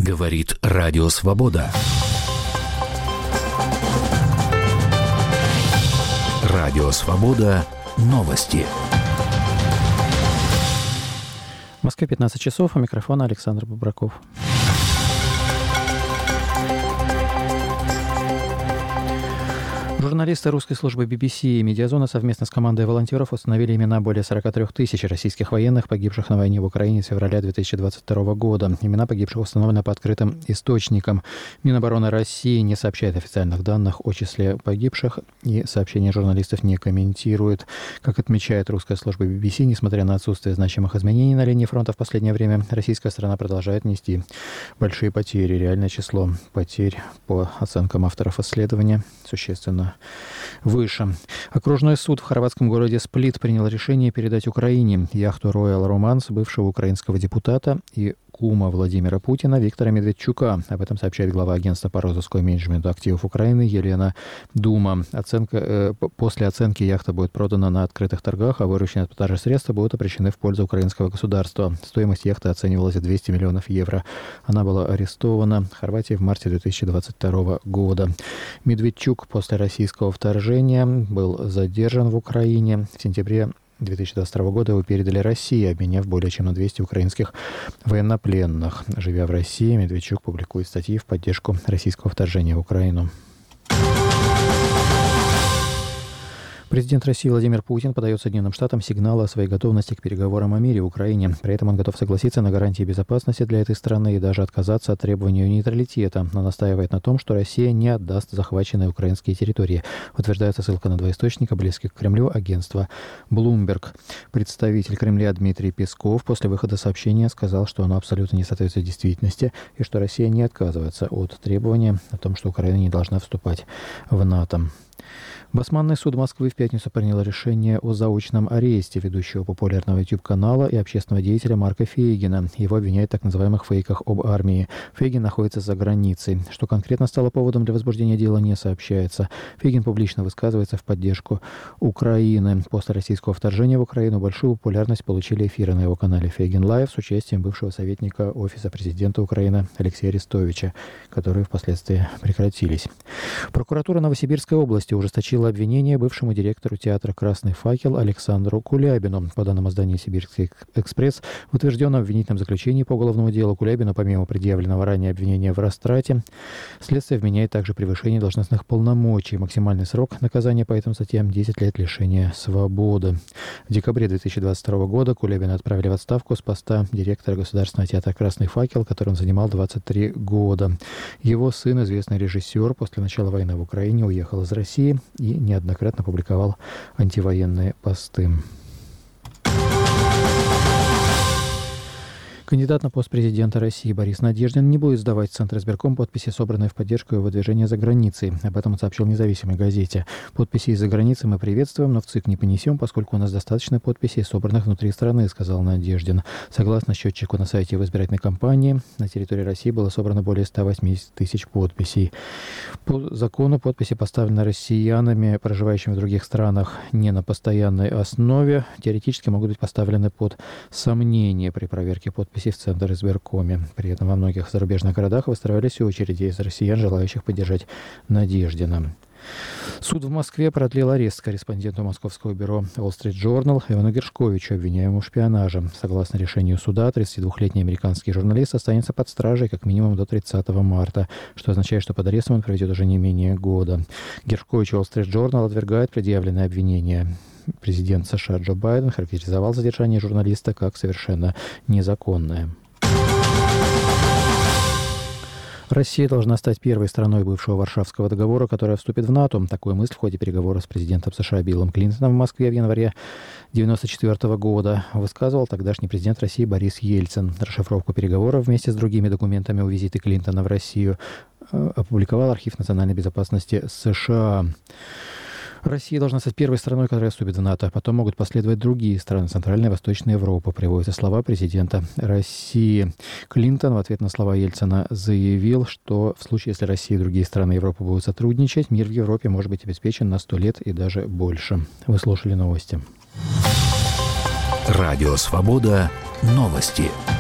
Говорит Радио Свобода. Радио Свобода. Новости. В Москве 15 часов. У микрофона Александр Бубраков. Журналисты русской службы BBC и «Медиазона» совместно с командой волонтеров установили имена более 43 тысяч российских военных, погибших на войне в Украине с февраля 2022 года. Имена погибших установлены по открытым источникам. Минобороны России не сообщает официальных данных о числе погибших и сообщения журналистов не комментирует. Как отмечает русская служба BBC, несмотря на отсутствие значимых изменений на линии фронта в последнее время, российская сторона продолжает нести большие потери. Реальное число потерь, по оценкам авторов исследования, существенно выше. Окружной суд в хорватском городе Сплит принял решение передать Украине яхту Royal Romance бывшего украинского депутата и кума Владимира Путина Виктора Медведчука. Об этом сообщает глава агентства по розыску и менеджменту активов Украины Елена Дума. После оценки яхта будет продана на открытых торгах, а вырученные от продажи средства будут обращены в пользу украинского государства. Стоимость яхты оценивалась в 200 миллионов евро. Она была арестована в Хорватии в марте 2022 года. Медведчук после российского вторжения был задержан в Украине. В сентябре 2022 года его передали России, обменяв более чем на 200 украинских военнопленных. Живя в России, Медведчук публикует статьи в поддержку российского вторжения в Украину. Президент России Владимир Путин подает Соединенным Штатам сигналы о своей готовности к переговорам о мире в Украине. При этом он готов согласиться на гарантии безопасности для этой страны и даже отказаться от требования нейтралитета, но настаивает на том, что Россия не отдаст захваченные украинские территории. Утверждается ссылка на два источника, близких к Кремлю, агентства Bloomberg. Представитель Кремля Дмитрий Песков после выхода сообщения сказал, что оно абсолютно не соответствует действительности и что Россия не отказывается от требования о том, что Украина не должна вступать в НАТО. Басманный суд Москвы в пятницу принял решение о заочном аресте ведущего популярного YouTube-канала и общественного деятеля Марка Фейгина. Его обвиняют в так называемых фейках об армии. Фейгин находится за границей. Что конкретно стало поводом для возбуждения дела, не сообщается. Фейгин публично высказывается в поддержку Украины. После российского вторжения в Украину большую популярность получили эфиры на его канале Фейгин Лайв с участием бывшего советника Офиса президента Украины Алексея Арестовича, которые впоследствии прекратились. Прокуратура Новосибирской области ужесточила обвинение бывшему директору театра «Красный факел» Александру Кулябину. По данным издания «Сибирский экспресс», в утвержденном обвинительном заключении по уголовному делу Кулябину, помимо предъявленного ранее обвинения в растрате, следствие вменяет также превышение должностных полномочий. Максимальный срок наказания по этим статьям — 10 лет лишения свободы. В декабре 2022 года Кулябина отправили в отставку с поста директора Государственного театра «Красный факел», который он занимал 23 года. Его сын, известный режиссер, после начала войны в Украине уехал из России и неоднократно публиковал антивоенные посты. Кандидат на пост президента России Борис Надеждин не будет сдавать в Центр избирком подписи, собранные в поддержку его движения за границей. Об этом он сообщил независимой газете. Подписи из-за границы мы приветствуем, но в ЦИК не понесем, поскольку у нас достаточно подписей, собранных внутри страны, сказал Надеждин. Согласно счетчику на сайте его избирательной кампании, на территории России было собрано более 180 тысяч подписей. По закону подписи поставлены россиянами, проживающими в других странах не на постоянной основе, теоретически могут быть поставлены под сомнение при проверке подписей в Центр избиркоме. При этом во многих зарубежных городах выстраивались очереди из россиян, желающих поддержать Надеждина. Суд в Москве продлил арест корреспонденту московского бюро Wall Street Journal Ивану Гершковичу, обвиняемому в шпионаже. Согласно решению суда, 32-летний американский журналист останется под стражей как минимум до 30 марта, что означает, что под арестом он проведет уже не менее года. Гершкович Wall Street Journal отвергает предъявленные обвинения. Президент США Джо Байден характеризовал задержание журналиста как совершенно незаконное. Россия должна стать первой страной бывшего Варшавского договора, которая вступит в НАТО. Такую мысль в ходе переговоров с президентом США Биллом Клинтоном в Москве в январе 1994 года высказывал тогдашний президент России Борис Ельцин. Расшифровку переговоров вместе с другими документами о визите Клинтона в Россию опубликовал Архив национальной безопасности США. Россия должна стать первой страной, которая вступит в НАТО. Потом могут последовать другие страны Центральной и Восточной Европы, приводятся слова президента России. Клинтон в ответ на слова Ельцина заявил, что в случае, если Россия и другие страны Европы будут сотрудничать, мир в Европе может быть обеспечен на 100 лет и даже больше. Вы слушали новости. Радио «Свобода». Новости.